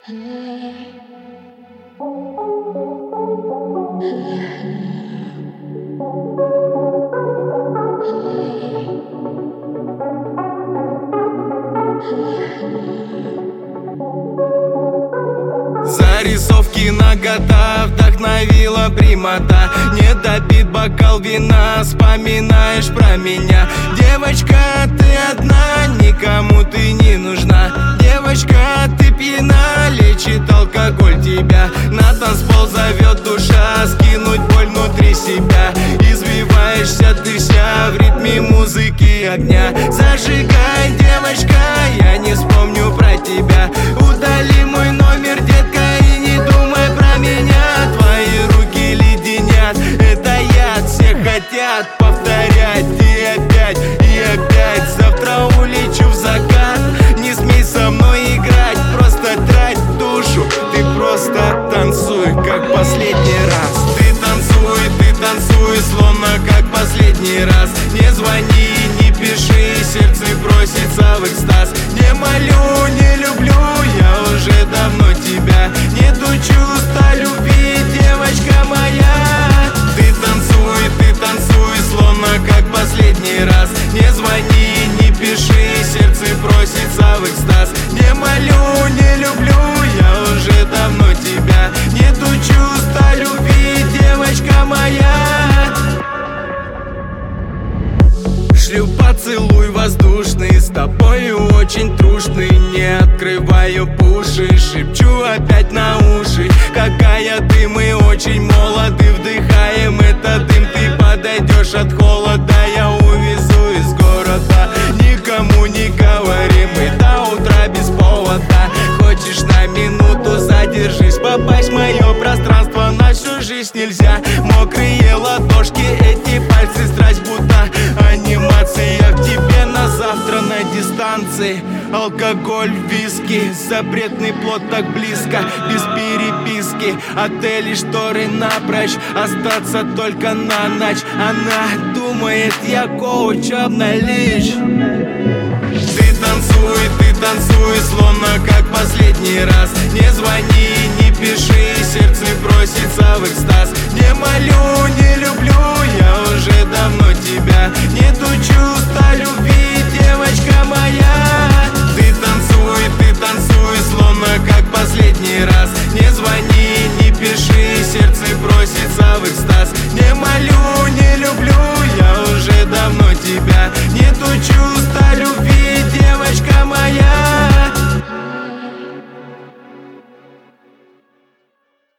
Зарисовки нагота вдохновила прямота. Не допит бокал вина, вспоминаешь про меня. Девочка, ты одна, никому ты не нужна. Девочка, ты пьяна, лечит алкоголь тебя. На танцпол зовет душа, скинуть боль внутри себя. Извиваешься ты вся в ритме музыки огня. Зажигай, девочка, я не вспомню про тебя. Удали мой номер, детка, и не думай про меня. Твои руки леденят, это яд, все хотят повторять. И опять, завтра улечу в закат. Не смей со мной играть, просто трать душу. Ты просто танцуй, как последний раз. Ты танцуй, словно как последний раз. Не звони, не пиши, сердце просится в экстаз. Не молю, не люблю, я уже давно тебя. Нету чувства любви, девочка моя. Ты танцуй, словно как последний раз. Не звони, не пиши, сердце просится в экстаз. Не молю, не люблю, я уже давно тебя. Нету чувства любви, девочка моя. Шлю поцелуй воздушный, с тобою очень трушный. Не открываю пуши, шепчу опять на уши. Какая ты, мы очень молоды, вдыхаем этот дым. Ты подойдешь от холода, я увезу из города. Никому не говори, мы до утра без повода. Хочешь на минуту задержись, попасть в мое пространство на всю жизнь нельзя. Мокрые ладошки, эти пальцы, страсть будто анимация в тебе на завтра на дистанции. Алкоголь, виски, запретный плод так близко, без переписки. Отели, шторы напрочь, остаться только на ночь. Она думает, я коуч, обналичь. Ты танцуй, словно как последний раз. Не звони, не пиши, сердце просится в экстаз. Не молю, не люблю, я уже давно тебя. Нету чувства любви, девочка моя. Ты танцуй, словно как последний раз. Не звони, не пиши, сердце просится в экстаз. Не молю, не люблю, я уже давно тебя. Нету чувства